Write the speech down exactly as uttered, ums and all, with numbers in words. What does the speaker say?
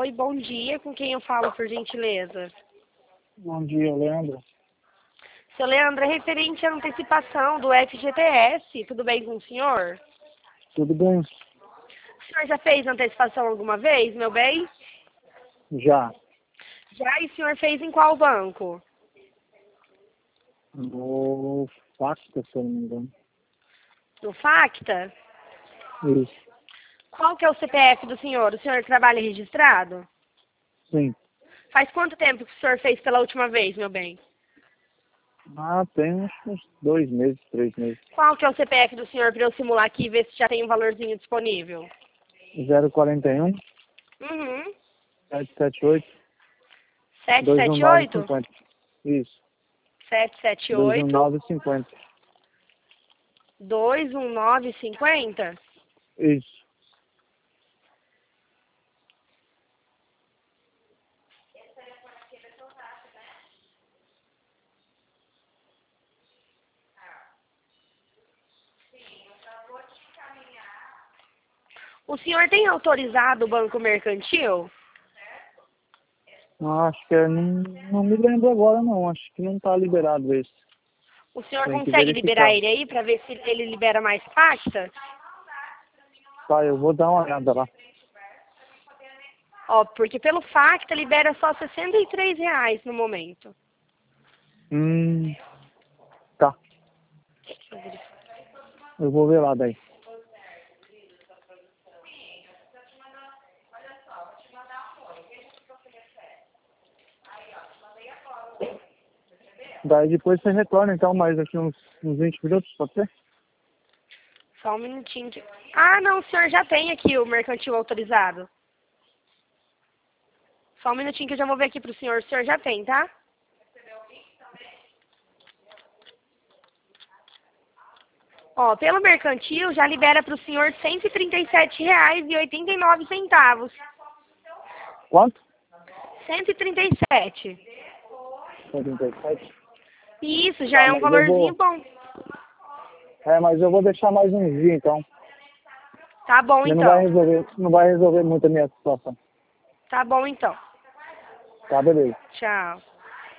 Oi, bom dia. Com quem eu falo, por gentileza? Bom dia, Leandro. Seu Leandro, é referente à antecipação do F G T S. Tudo bem com o senhor? Tudo bem? O senhor já fez antecipação alguma vez, meu bem? Já. Já, e o senhor fez em qual banco? No Facta, se eu não me engano. No Facta? Isso. Qual que é o C P F do senhor? O senhor trabalha registrado? Sim. Faz quanto tempo que o senhor fez pela última vez, meu bem? Ah, tem uns, uns dois meses, três meses. Qual que é o C P F do senhor para eu simular aqui e ver se já tem um valorzinho disponível? zero quatro um, Uhum. sete sete oito, sete dois um sete nove oito? cinco zero. Isso. sete sete dois um oito, nove cinco zero. dois um nove cinco zero? Isso. O senhor tem autorizado o Banco Mercantil? Não, acho que é, não, não me lembro agora não. Acho que não está liberado esse. O senhor Tem que consegue liberar verificar. ele aí para ver se ele libera mais pasta? Tá, eu vou dar uma olhada lá. Ó, porque pelo Facta libera só sessenta e três reais no momento. Hum, tá. Deixa eu verificar. Eu vou ver lá daí. Daí depois você retorna então mais aqui uns, uns vinte minutos, pode ser? Só um minutinho. que- Ah, não, o senhor já tem aqui o mercantil autorizado. Só um minutinho que eu já vou ver aqui pro senhor. O senhor já tem, tá? Ó, pelo mercantil já libera pro senhor cento e trinta e sete reais e oitenta e nove centavos. Quanto? cento e trinta e sete. setenta e sete. E isso já Tá, é um mas eu valorzinho vou. bom. É, mas eu vou deixar mais uns dias então. Tá bom, Porque não vai então. resolver, não vai resolver muito a minha situação. Tá bom, então. Tá, beleza. Tchau.